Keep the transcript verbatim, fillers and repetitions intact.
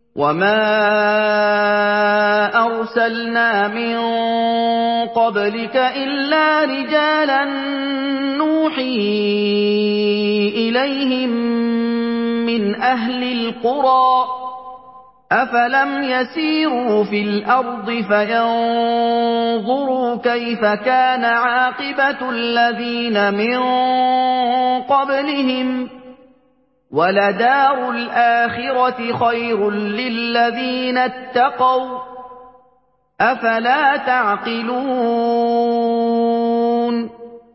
وَمَا أَرْسَلْنَا مِن قَبْلِكَ إِلَّا رِجَالًا نُّوحِي إِلَيْهِم مِّنْ أَهْلِ الْقُرَىٰ ۗ أَفَلَمْ يَسِيرُوا فِي الْأَرْضِ فَيَنظُرُوا كَيْفَ كَانَ عَاقِبَةُ الَّذِينَ مِن قَبْلِهِمْ ۗ وَلَدَارُ الْآخِرَةِ خَيْرٌ لِّلَّذِينَ اتَّقَوْا ۗ أَفَلَا تَعْقِلُونَ